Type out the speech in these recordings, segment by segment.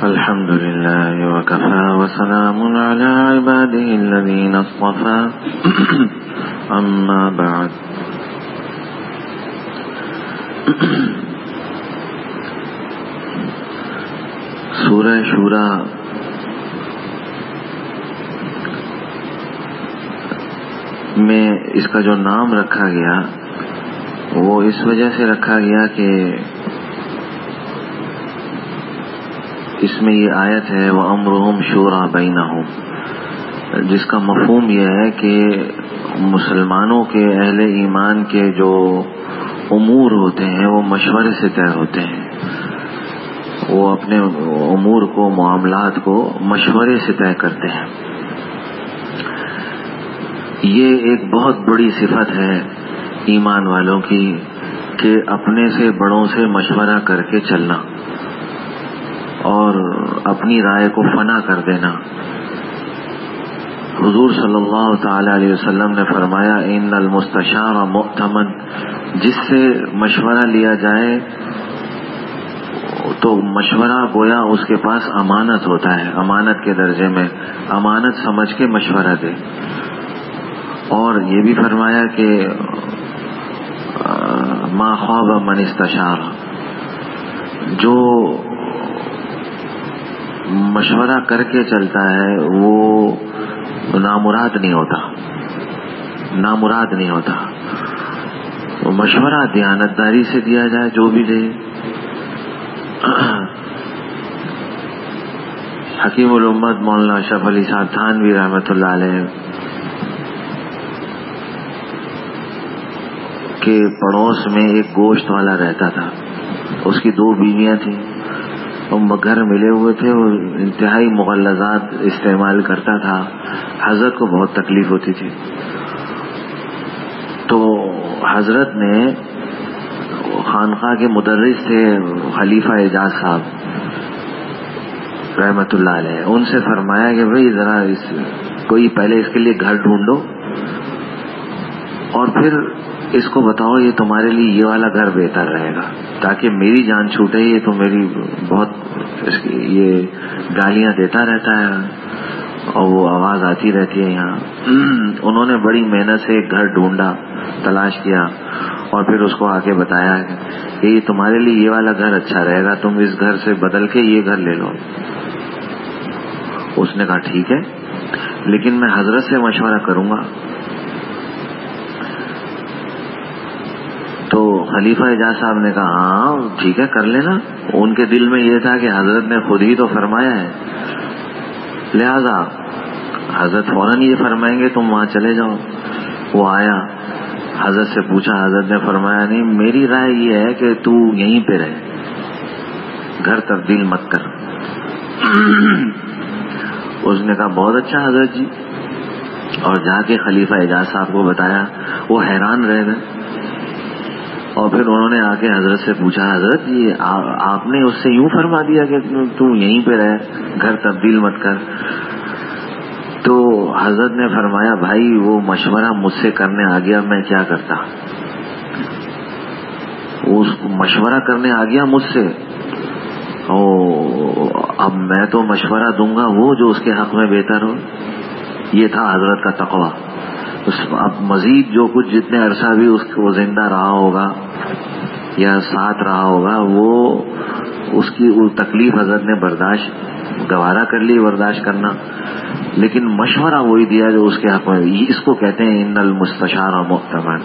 الحمد لله وكفى وسلام على عباده الذين اصطفى اما بعد سورہ شورا میں اس کا جو نام رکھا گیا وہ اس وجہ سے رکھا گیا کہ اس میں یہ آیت ہے وَأَمْرُهُمْ شُورَىٰ بَيْنَهُمْ، جس کا مفہوم یہ ہے کہ مسلمانوں کے اہل ایمان کے جو امور ہوتے ہیں وہ مشورے سے طے ہوتے ہیں، وہ اپنے امور کو، معاملات کو مشورے سے طے کرتے ہیں۔ یہ ایک بہت بڑی صفت ہے ایمان والوں کی کہ اپنے سے بڑوں سے مشورہ کر کے چلنا اور اپنی رائے کو فنا کر دینا۔ حضور صلی اللہ تعالی علیہ وسلم نے فرمایا ان المستشار مؤتمن، جس سے مشورہ لیا جائے تو مشورہ گویا اس کے پاس امانت ہوتا ہے، امانت کے درجے میں، امانت سمجھ کے مشورہ دے۔ اور یہ بھی فرمایا کہ ما خواب من استشار، جو مشورہ کر کے چلتا ہے وہ نامراد نہیں ہوتا، نامراد نہیں ہوتا۔ مشورہ دیانتداری سے دیا جائے، جو بھی دے۔ حکیم الامت مولانا اشرف علی صاحب تھانوی رحمۃ اللہ علیہ کے پڑوس میں ایک گوشت والا رہتا تھا، اس کی 2 بیویاں تھیں، گھر ملے ہوئے تھے، وہ انتہائی مغلظات استعمال کرتا تھا، حضرت کو بہت تکلیف ہوتی تھی۔ تو حضرت نے خانقاہ کے مدرس تھے خلیفہ اعجاز صاحب رحمت اللہ علیہ، ان سے فرمایا کہ بھئی ذرا کوئی پہلے اس کے لیے گھر ڈھونڈو اور پھر اس کو بتاؤ یہ تمہارے لیے یہ والا گھر بہتر رہے گا، تاکہ میری جان چھوٹے، یہ تو میری بہت یہ گالیاں دیتا رہتا ہے اور وہ آواز آتی رہتی ہے یہاں۔ انہوں نے بڑی محنت سے ایک گھر ڈھونڈا، تلاش کیا اور پھر اس کو آ کے بتایا کہ یہ تمہارے لیے یہ والا گھر اچھا رہے گا، تم اس گھر سے بدل کے یہ گھر لے لو۔ اس نے کہا ٹھیک ہے، لیکن میں حضرت سے مشورہ کروں گا۔ تو خلیفہ اعجاز صاحب نے کہا ہاں ٹھیک ہے، کر لینا۔ ان کے دل میں یہ تھا کہ حضرت نے خود ہی تو فرمایا ہے، لہذا حضرت فوراً یہ فرمائیں گے تم وہاں چلے جاؤ۔ وہ آیا، حضرت سے پوچھا، حضرت نے فرمایا نہیں، میری رائے یہ ہے کہ تو یہیں پہ رہے، گھر تبدیل مت کر۔ اس نے کہا بہت اچھا حضرت جی، اور جا کے خلیفہ اعجاز صاحب کو بتایا، وہ حیران رہ گئے۔ اور پھر انہوں نے آ کے حضرت سے پوچھا حضرت یہ آپ نے اس سے یوں فرما دیا کہ تو یہیں پہ رہے، گھر تبدیل مت کر؟ تو حضرت نے فرمایا بھائی وہ مشورہ مجھ سے کرنے آ گیا، میں کیا کرتا؟ وہ مشورہ کرنے آ گیا مجھ سے، اب میں تو مشورہ دوں گا وہ جو اس کے حق میں بہتر ہو۔ یہ تھا حضرت کا تقویٰ۔ اب مزید جو کچھ جتنے عرصہ بھی اس کو زندہ رہا ہوگا یا ساتھ رہا ہوگا، وہ اس کی تکلیف حضرت نے برداشت گوارا کر لی، برداشت کرنا، لیکن مشورہ وہی دیا جو اس کے حق میں۔ اس کو کہتے ہیں ان المستشار مؤتمن۔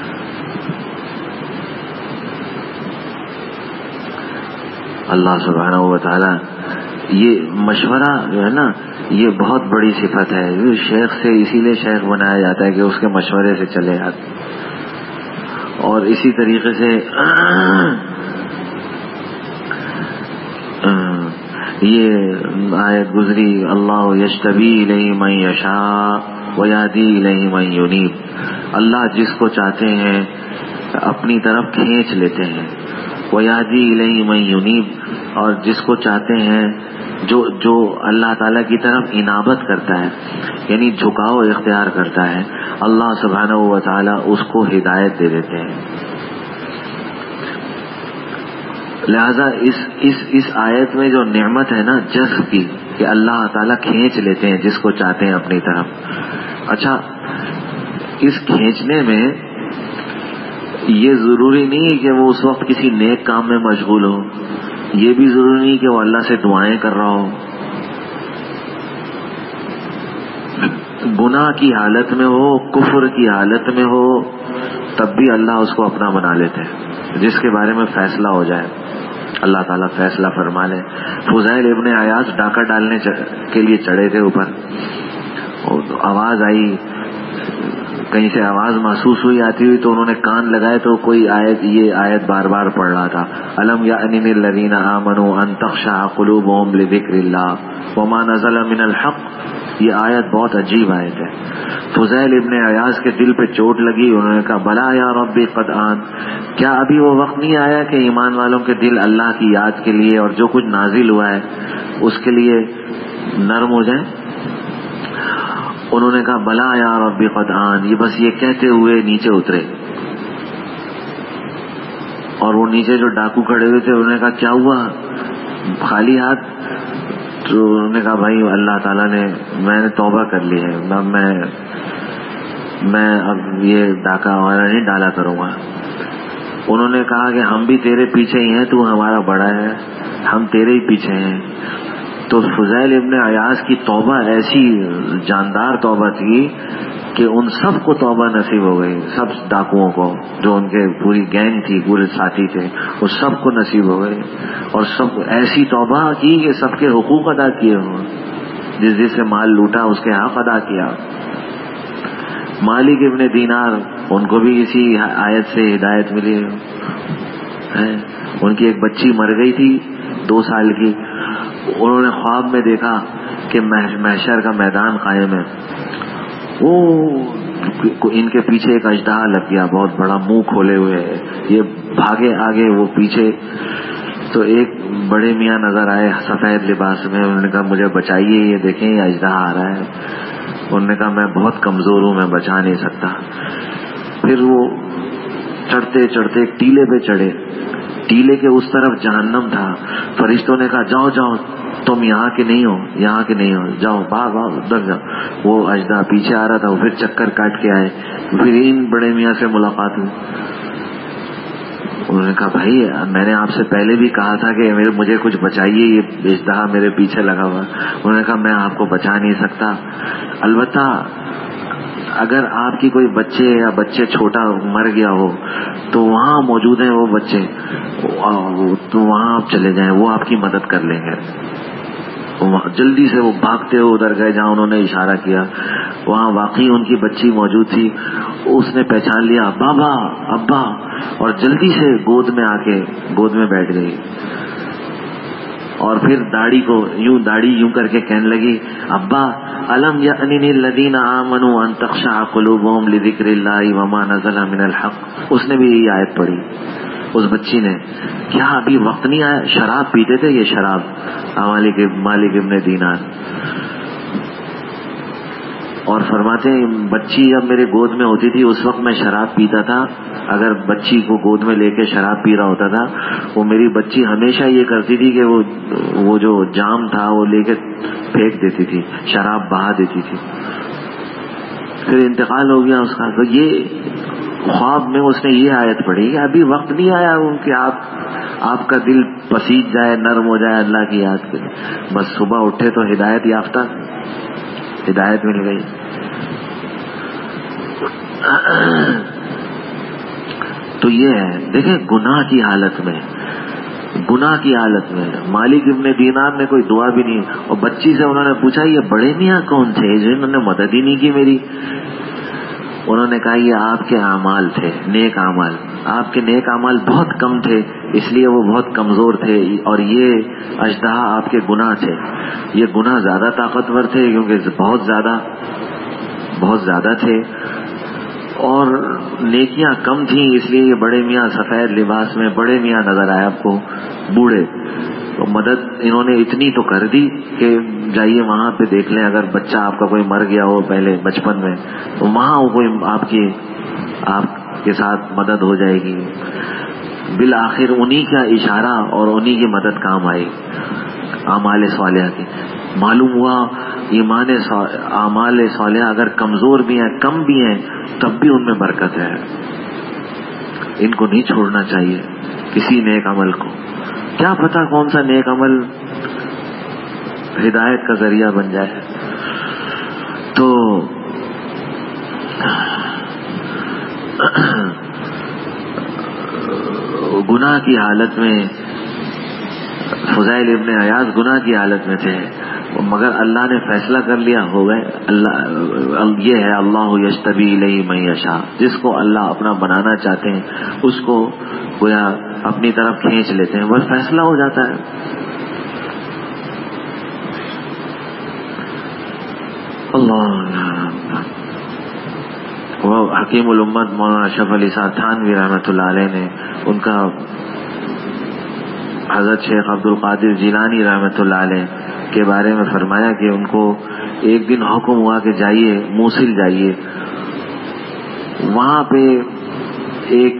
اللہ سبحانہ و تعالی یہ مشورہ جو ہے نا، یہ بہت بڑی صفت ہے۔ شیخ سے اسی لیے شیخ بنایا جاتا ہے کہ اس کے مشورے سے چلے آتے۔ اور اسی طریقے سے یہ آیت گزری اللہ یجتبی الیہ من یشاء ویہدی الیہ من ینیب، اللہ جس کو چاہتے ہیں اپنی طرف کھینچ لیتے ہیں، ویہدی الیہ من ینیب، اور جس کو چاہتے ہیں جو اللہ تعالیٰ کی طرف انابت کرتا ہے، یعنی جھکاؤ اختیار کرتا ہے، اللہ سبحانہ و تعالیٰ اس کو ہدایت دے دیتے ہیں۔ لہذا اس آیت میں جو نعمت ہے نا جذب کی، کہ اللہ تعالیٰ کھینچ لیتے ہیں جس کو چاہتے ہیں اپنی طرف. اچھا، اس کھینچنے میں یہ ضروری نہیں ہے کہ وہ اس وقت کسی نیک کام میں مشغول ہو، یہ بھی ضروری نہیں کہ وہ اللہ سے دعائیں کر رہا ہو. گناہ کی حالت میں ہو، کفر کی حالت میں ہو، تب بھی اللہ اس کو اپنا بنا لیتے ہیں. جس کے بارے میں فیصلہ ہو جائے اللہ تعالیٰ فیصلہ فرما لے. فضیل ابن عیاض ڈاکہ ڈالنے کے لیے چڑھے تھے اوپر، آواز آئی، کہیں سے آواز محسوس ہوئی آتی ہوئی، تو انہوں نے کان لگائے تو کوئی آیت، یہ آیت بار بار پڑھ رہا تھا، الم یأن للذین آمنوا ان تخشع قلوبهم لذکر اللہ وما نزل من الحق. یہ آیت بہت عجیب آیت ہے. فضیل ابن عیاض کے دل پہ چوٹ لگی. انہوں نے کہا بلا یا ربی قد آن، کیا ابھی وہ وقت نہیں آیا کہ ایمان والوں کے دل اللہ کی یاد کے لیے اور جو کچھ نازل ہوا ہے اس کے لیے نرم ہو جائیں؟ انہوں نے کہا بلا یا ربی قد آن. یہ بس یہ کہتے ہوئے نیچے اترے، اور وہ نیچے جو ڈاکو کھڑے ہوئے تھے انہوں نے کہا کیا ہوا، خالی ہاتھ؟ تو انہوں نے کہا بھائی اللہ تعالیٰ نے، میں نے توبہ کر لی ہے، میں اب یہ ڈاکہ وغیرہ نہیں ڈالا کروں گا. انہوں نے کہا کہ ہم بھی تیرے پیچھے ہی ہیں، تو ہمارا بڑا ہے، ہم تیرے ہی پیچھے ہیں. تو فضیل ابن عیاض کی توبہ ایسی جاندار توبہ تھی کہ ان سب کو توبہ نصیب ہو گئی، سب ڈاکوؤں کو، جو ان کے پوری گینگ تھی، پورے ساتھی تھے، وہ سب کو نصیب ہو گئی. اور سب ایسی توبہ کی کہ سب کے حقوق ادا کیے ہوں، جس سے مال لوٹا اس کے حق ادا کیا. مالک ابن دینار، ان کو بھی اسی آیت سے ہدایت ملی ہے. ان کی ایک بچی مر گئی تھی 2 سال کی. انہوں نے خواب میں دیکھا کہ محشر کا میدان قائم ہے، ان کے پیچھے ایک اژدہا لگ گیا، بہت بڑا منہ کھولے ہوئے، یہ بھاگے آگے وہ پیچھے. تو ایک بڑے میاں نظر آئے سفید لباس میں. انہوں نے کہا مجھے بچائیے، یہ دیکھیں یہ اژدہا آ رہا ہے. انہوں نے کہا میں بہت کمزور ہوں، میں بچا نہیں سکتا. پھر وہ چڑھتے چڑھتے ایک ٹیلے پہ چڑھے. ٹیلے کے اس طرف جہنم تھا. فرشتوں نے کہا جاؤ جاؤ، تم یہاں کے نہیں ہو، یہاں کے نہیں ہو، جاؤ باہر باہر ادھر جاؤ. وہ اژدہا پیچھے آ رہا تھا، وہ پھر چکر کاٹ کے آئے. پھر ان بڑے میاں سے ملاقات ہوئی. انہوں نے کہا بھائی میں نے آپ سے پہلے بھی کہا تھا کہ مجھے کچھ بچائیے، یہ اژدہا میرے پیچھے لگا ہوا. انہوں نے کہا میں آپ کو بچا نہیں سکتا، البتہ اگر آپ کی کوئی بچے چھوٹا مر گیا ہو تو وہاں موجود ہیں وہ بچے، تو وہاں آپ چلے جائیں، وہ آپ کی مدد کر لیں گے. جلدی سے وہ بھاگتے ہوئے ادھر گئے جہاں انہوں نے اشارہ کیا. وہاں واقعی ان کی بچی موجود تھی. اس نے پہچان لیا، بابا ابا، اور جلدی سے گود میں بیٹھ گئی. اور پھر داڑھی یوں کر کے کہنے لگی ابا الم یأن للذین آمنوا ان تخشع قلوبهم لذکر اللہ وما نزل من الحق. اس نے بھی یہی آیت پڑھی، اس بچی نے. کیا ابھی وقت نہیں آیا؟ شراب پیتے تھے، یہ شراب مالک ابن دینار. اور فرماتے ہیں بچی جب میرے گود میں ہوتی تھی اس وقت میں شراب پیتا تھا. اگر بچی کو گود میں لے کے شراب پی رہا ہوتا تھا، وہ میری بچی ہمیشہ یہ کرتی تھی کہ وہ جو جام تھا وہ لے کے پھینک دیتی تھی، شراب بہا دیتی تھی. پھر انتقال ہو گیا اس کا. تو یہ خواب میں اس نے یہ آیت پڑھی کہ ابھی وقت نہیں آیا کہ آپ کا دل پسیج جائے، نرم ہو جائے اللہ کی یاد کے لیے. بس صبح اٹھے تو ہدایت یافتہ، ہدایت مل گئی. تو یہ ہے، دیکھیں گناہ کی حالت میں مالک ابن دینار نے کوئی دعا بھی نہیں. اور بچی سے انہوں نے پوچھا یہ بڑے میاں کون تھے جو انہوں نے مدد ہی نہیں کی میری؟ انہوں نے کہا یہ آپ کے اعمال تھے، نیک اعمال. آپ کے نیک اعمال بہت کم تھے، اس لیے وہ بہت کمزور تھے. اور یہ اژدہا آپ کے گناہ تھے. یہ گناہ زیادہ طاقتور تھے کیونکہ بہت زیادہ تھے، اور نیکیاں کم تھیں، اس لیے یہ بڑے میاں سفید لباس میں بڑے میاں نظر آئے آپ کو، بوڑھے. تو مدد انہوں نے اتنی تو کر دی کہ جائیے وہاں پہ دیکھ لیں، اگر بچہ آپ کا کوئی مر گیا ہو پہلے بچپن میں تو وہاں کوئی آپ کے ساتھ مدد ہو جائے گی. بالآخر انہی کا اشارہ اور انہی کی مدد کام آئی اعمال صالحہ کی. معلوم ہوا اعمال صالحہ اگر کمزور بھی ہیں، کم بھی ہیں، تب بھی ان میں برکت ہے. ان کو نہیں چھوڑنا چاہیے کسی نیک عمل کو. کیا پتا کون سا نیک عمل ہدایت کا ذریعہ بن جائے. تو گناہ کی حالت میں فضیل ابن عیاض گناہ کی حالت میں تھے، مگر اللہ نے فیصلہ کر لیا، ہو گئے. اللہ یہ ہے اللہ یجتبی الیہ من یشاء، جس کو اللہ اپنا بنانا چاہتے ہیں اس کو گویا اپنی طرف کھینچ لیتے ہیں، بس فیصلہ ہو جاتا ہے. اللہ. وہ حکیم الامت مولانا اشرف علی صاحب تھانوی رحمۃ اللہ علیہ نے ان کا حضرت شیخ عبد القادر جیلانی رحمۃ اللہ علیہ کے بارے میں فرمایا کہ ان کو ایک دن حکم ہوا کہ جائیے موصل جائیے، وہاں پہ ایک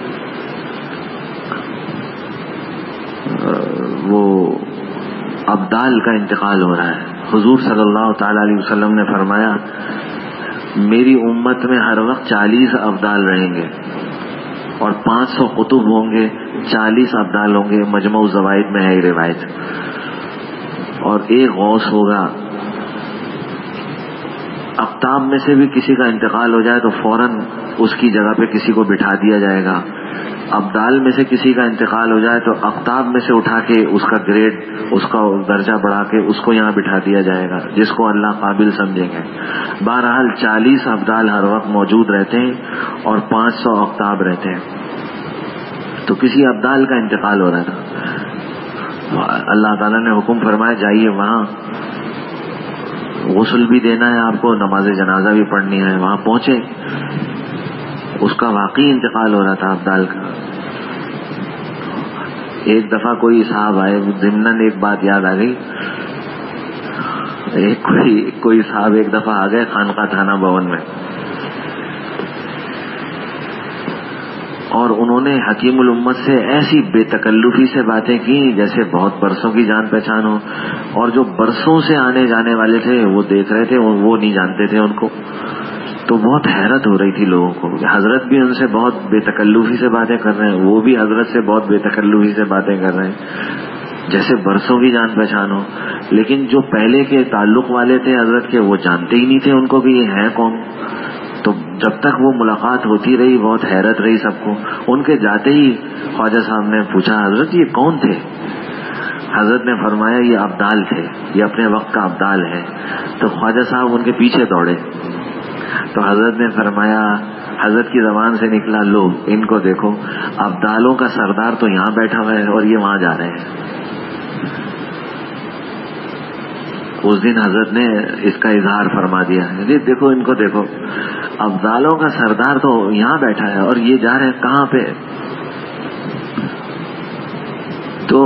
وہ ابدال کا انتقال ہو رہا ہے. حضور صلی اللہ تعالی علیہ وسلم نے فرمایا میری امت میں ہر وقت 40 ابدال رہیں گے اور 500 قطب ہوں گے، 40 ابدال ہوں گے. مجمع الزوائد میں ہے یہ روایت. اور ایک غوث ہوگا. اقطاب میں سے بھی کسی کا انتقال ہو جائے تو فوراً اس کی جگہ پہ کسی کو بٹھا دیا جائے گا. ابدال میں سے کسی کا انتقال ہو جائے تو اقطاب میں سے اٹھا کے اس کا گریڈ، اس کا درجہ بڑھا کے اس کو یہاں بٹھا دیا جائے گا جس کو اللہ قابل سمجھیں گے. بہرحال 40 ابدال ہر وقت موجود رہتے ہیں اور 500 اقطاب رہتے ہیں. تو کسی ابدال کا انتقال ہو رہا تھا. اللہ تعالیٰ نے حکم فرمایا جائیے وہاں غسل بھی دینا ہے آپ کو، نماز جنازہ بھی پڑھنی ہے. وہاں پہنچے، اس کا واقعی انتقال ہو رہا تھا ابدال کا. ایک دفعہ کوئی صاحب آئے، ضمناً ایک بات یاد آ گئی. کوئی صاحب ایک دفعہ آ گئے خانقاہ تھانہ بھون میں، اور انہوں نے حکیم الامت سے ایسی بے تکلفی سے باتیں کی جیسے بہت برسوں کی جان پہچان ہو، اور جو برسوں سے آنے جانے والے تھے وہ دیکھ رہے تھے، وہ نہیں جانتے تھے ان کو. تو بہت حیرت ہو رہی تھی لوگوں کو. حضرت بھی ان سے بہت بے تکلفی سے باتیں کر رہے ہیں، وہ بھی حضرت سے بہت بے تکلفی سے باتیں کر رہے ہیں جیسے برسوں کی جان پہچان ہو. لیکن جو پہلے کے تعلق والے تھے حضرت کے، وہ جانتے ہی نہیں تھے ان کو کہ یہ ہیں کون. تو جب تک وہ ملاقات ہوتی رہی بہت حیرت رہی سب کو. ان کے جاتے ہی خواجہ صاحب نے پوچھا حضرت یہ کون تھے؟ حضرت نے فرمایا یہ ابدال تھے، یہ اپنے وقت کا ابدال ہے. تو خواجہ صاحب ان کے پیچھے دوڑے. تو حضرت نے فرمایا، حضرت کی زبان سے نکلا لو ان کو دیکھو، ابدالوں کا سردار تو یہاں بیٹھا ہوا ہے اور یہ وہاں جا رہے ہیں. اس دن حضرت نے اس کا اظہار فرما دیا، دیکھو ان کو دیکھو، ابدالوں کا سردار تو یہاں بیٹھا ہے اور یہ جا رہے ہیں کہاں پہ. تو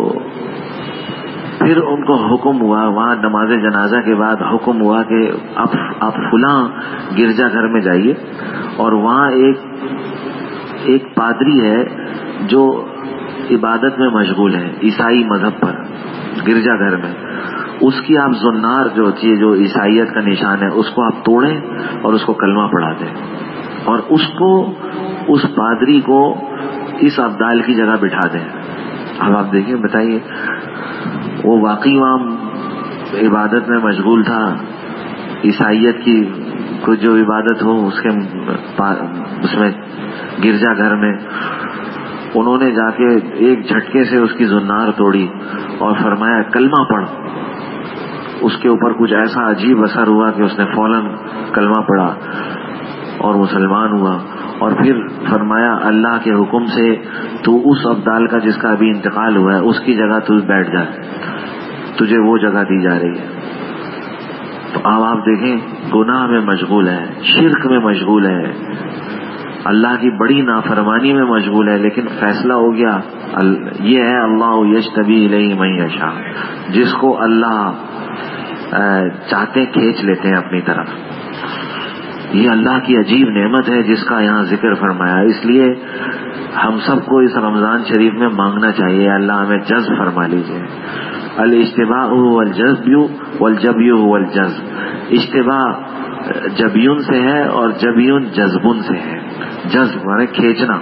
پھر ان کو حکم ہوا، وہاں نماز جنازہ کے بعد حکم ہوا کہ اب آپ فلاں گرجا گھر میں جائیے، اور وہاں ایک پادری ہے جو عبادت میں مشغول ہے عیسائی مذہب پر گرجا گھر میں. اس کی آپ زنار جو ہوتی ہے جو عیسائیت کا نشان ہے اس کو آپ توڑیں اور اس کو کلمہ پڑھا دیں، اور اس پادری کو اس ابدال کی جگہ بٹھا دیں. اب آپ دیکھیں بتائیے، وہ واقعی وہاں عبادت میں مشغول تھا، عیسائیت کی کوئی جو عبادت ہو اس میں گرجا گھر میں. انہوں نے جا کے ایک جھٹکے سے اس کی زنار توڑی اور فرمایا کلمہ پڑھ. اس کے اوپر کچھ ایسا عجیب اثر ہوا کہ اس نے فوراً کلمہ پڑھا اور مسلمان ہوا. اور پھر فرمایا اللہ کے حکم سے تو اس ابدال کا جس کا ابھی انتقال ہوا ہے اس کی جگہ تو بیٹھ جا، تجھے وہ جگہ دی جا رہی ہے. تو اب آپ دیکھیں گناہ میں مشغول ہے، شرک میں مشغول ہے، اللہ کی بڑی نافرمانی میں مشغول ہے، لیکن فیصلہ ہو گیا. یہ ہے اللہ یجتبی الیہ من یشاء، جس کو اللہ چاہتے کھینچ لیتے ہیں اپنی طرف. یہ اللہ کی عجیب نعمت ہے جس کا یہاں ذکر فرمایا. اس لیے ہم سب کو اس رمضان شریف میں مانگنا چاہیے، اللہ ہمیں جذب فرما لیجیے۔ الاجتباء والجبی والجبی والجذب، اجتباء جبیون سے ہے اور جبیون جذبون سے ہے، جذب مانے کھینچنا۔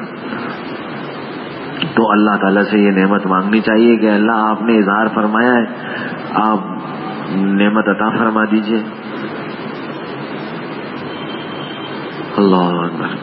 تو اللہ تعالیٰ سے یہ نعمت مانگنی چاہیے کہ اللہ آپ نے اظہار فرمایا ہے، آپ نعمت عطا فرما دیجیے۔ اللہ اکبر۔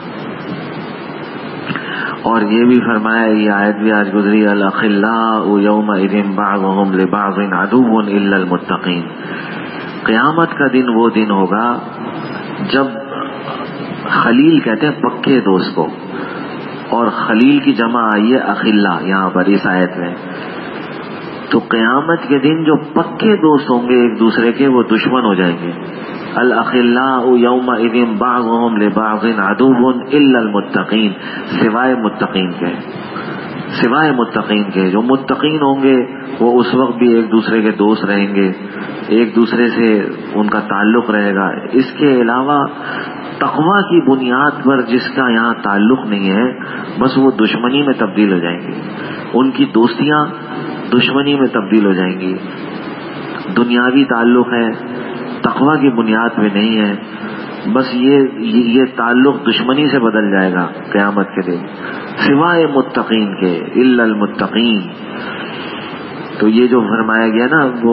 اور یہ بھی فرمایا، یہ آیت بھی آج گزری، الاخلاء یومئذ بعضهم لبعض عدو الا المتقین۔ قیامت کا دن وہ دن ہوگا جب خلیل کہتے ہیں پکے دوست کو، اور خلیل کی جمع آئی ہے اخلاء یہاں پر اس آیت میں۔ تو قیامت کے دن جو پکے دوست ہوں گے ایک دوسرے کے، وہ دشمن ہو جائیں گے۔ الاخلاء یومئذ بعضهم لبعض عدو الا المتقین، سوائے متقین کے، سوائے متقین کے۔ جو متقین ہوں گے وہ اس وقت بھی ایک دوسرے کے دوست رہیں گے، ایک دوسرے سے ان کا تعلق رہے گا۔ اس کے علاوہ تقویٰ کی بنیاد پر جس کا یہاں تعلق نہیں ہے، بس وہ دشمنی میں تبدیل ہو جائیں گی، ان کی دوستیاں دشمنی میں تبدیل ہو جائیں گی۔ دنیاوی تعلق ہے، تقویٰ کی بنیاد پہ نہیں ہے، بس یہ تعلق دشمنی سے بدل جائے گا قیامت کے دن، سوائے متقین کے، الا المتقین۔ تو یہ جو فرمایا گیا نا، وہ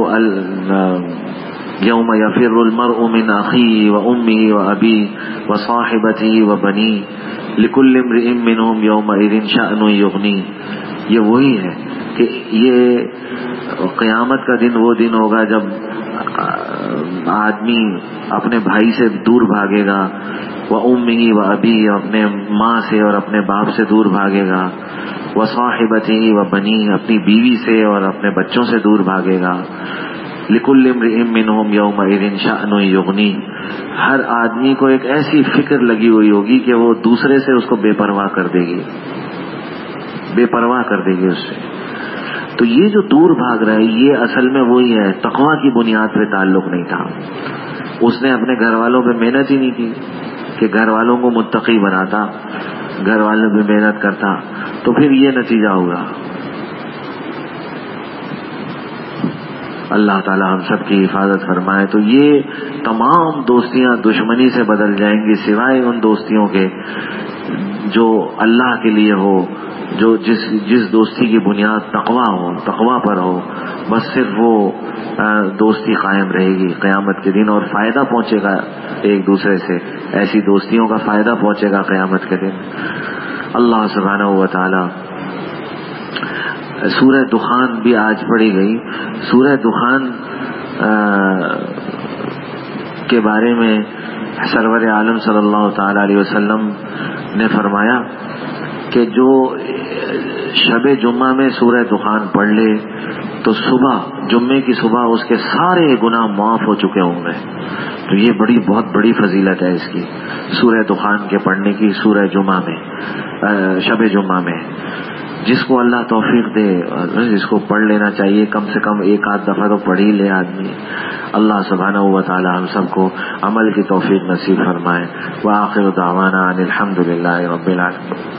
یوم یفر المرء من اخیہ وامہ وابیہ وصاحبتہ وبنیہ لکل امرئ منہم یومئذ شأن یغنیہ۔ یہ وہی ہے کہ یہ قیامت کا دن وہ دن ہوگا جب آدمی اپنے بھائی سے دور بھاگے گا، وامہ وابیہ، اپنے ماں سے اور اپنے باپ سے دور بھاگے گا، وصاحبتہ وبنیہ، اپنی بیوی سے اور اپنے بچوں سے دور بھاگے گا، لکل امرئ منہم یومئذ شأن یغنیہ۔ ہر آدمی کو ایک ایسی فکر لگی ہوئی ہوگی کہ وہ دوسرے سے اس کو بے پرواہ کر دے گی، بے پرواہ کر دے گی اس سے۔ تو یہ جو دور بھاگ رہا ہے، یہ اصل میں وہی ہے، تقویٰ کی بنیاد پہ تعلق نہیں تھا۔ اس نے اپنے گھر والوں پہ محنت ہی نہیں کی کہ گھر والوں کو متقی بناتا، گھر والوں پہ محنت کرتا، تو پھر یہ نتیجہ ہوگا۔ اللہ تعالی ہم سب کی حفاظت فرمائے۔ تو یہ تمام دوستیاں دشمنی سے بدل جائیں گی، سوائے ان دوستیوں کے جو اللہ کے لیے ہو، جو جس دوستی کی بنیاد تقویٰ پر ہو، بس صرف وہ دوستی قائم رہے گی قیامت کے دن، اور فائدہ پہنچے گا ایک دوسرے سے، ایسی دوستیوں کا فائدہ پہنچے گا قیامت کے دن۔ اللہ سبحانہ و تعالی، سورہ دخان بھی آج پڑھی گئی۔ سورہ دخان کے بارے میں سرور عالم صلی اللہ تعالی علیہ وسلم نے فرمایا کہ جو شب جمعہ میں سورہ دخان پڑھ لے تو جمعے کی صبح اس کے سارے گناہ معاف ہو چکے ہوں گے۔ تو یہ بہت بڑی فضیلت ہے اس کی، سورہ دخان کے پڑھنے کی سورہ جمعہ میں، شب جمعہ میں۔ جس کو اللہ توفیق دے، جس کو پڑھ لینا چاہیے، کم سے کم ایک آدھ دفعہ تو پڑھ ہی لے آدمی۔ اللہ سبحانہ و تعالی ہم سب کو عمل کی توفیق نصیب فرمائے۔ وآخر دعوانا ان الحمد للہ رب العالمین۔